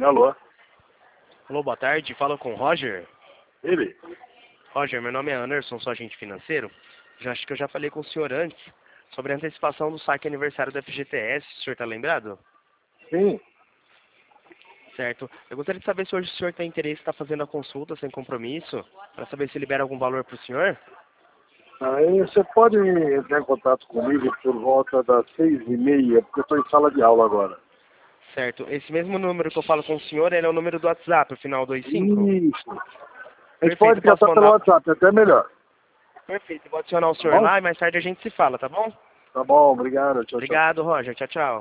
Alô? Alô, boa tarde. Fala com o Roger. Ele? Roger, meu nome é Anderson, sou agente financeiro. Acho que eu já falei com o senhor antes sobre a antecipação do saque aniversário da FGTS. O senhor está lembrado? Sim. Certo. Eu gostaria de saber se hoje o senhor tem interesse em estar fazendo a consulta sem compromisso, para saber se libera algum valor para o senhor. Aí você pode entrar em contato comigo por volta das 6h30, porque eu estou em sala de aula agora. Certo. Esse mesmo número que eu falo com o senhor, ele é o número do WhatsApp, o final 25? Isso. A gente Perfeito, pode posso tratar pelo mandar. WhatsApp, até melhor. Perfeito. Vou adicionar o Tá senhor bom? lá e mais tarde a gente se fala, tá bom? Tá bom, obrigado. Tchau, tchau. Obrigado, Roger. Tchau, tchau.